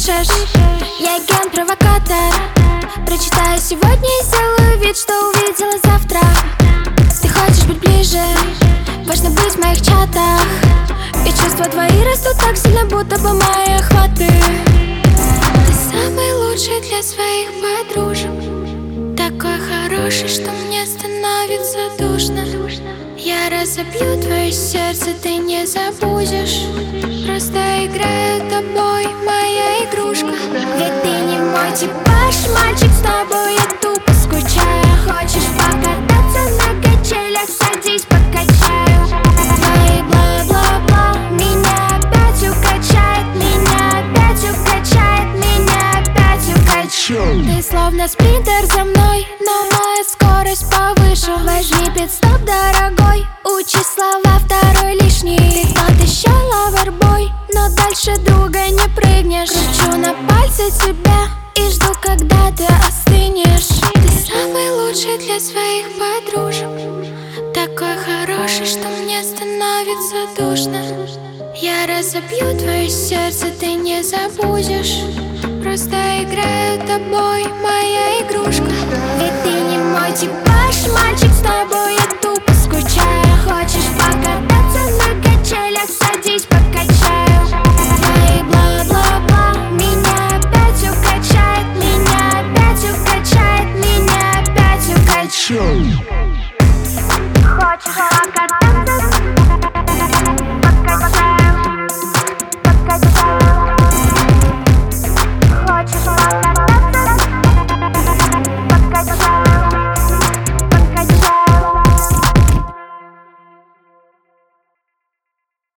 пишешь. Я агент-провокатор. Прочитаю сегодня и сделаю вид, что увидела завтра. Ты хочешь быть ближе, важно быть в моих чатах. И чувства твои растут так сильно, будто бы мои охваты. Ты самый лучший для своих подружек, такой хороший, что мне становится душно. Я разобью твое сердце, ты не забудешь. Просто играю тобой, моя игрушка. Ведь ты не мой типаж, мальчик, с тобой я тупо скучаю. Хочешь покататься на качелях, садись, покачаю. Твои бла-бла-бла меня опять укачает, меня опять укачает, меня опять укачает. Ты словно спринтер за мной, но моя скорость повыше. Возьми пит-стоп, дорогой, учи слова второй лишний. Ты тот еще лавербой, но дальше друга не прыгнешь. Кручу на пальце тебя и жду, когда ты остынешь. Ты самый лучший для своих подружек, такой хороший, что мне становится душно. Я разобью твое сердце, ты не забудешь. Просто играю тобой, моя игрушка. Ведь ты не мой типаж, мальчик, с тобой я тупо скучаю. Хочешь покататься